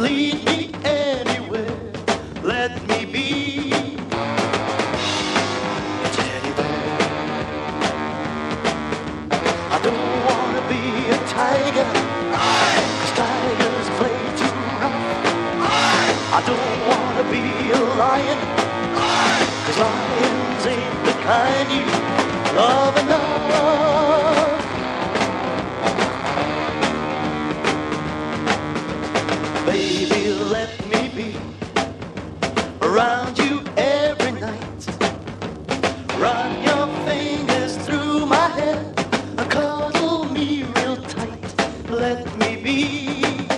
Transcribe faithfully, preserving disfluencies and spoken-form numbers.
Lead me anywhere, let me be your teddy bear. I don't wanna be a tiger, 'cause tigers play too rough. I don't wanna be a lion, 'cause lions ain't the kind you love enough. Baby, let me be around you every night. Run your fingers through my hair, cuddle me real tight. Let me be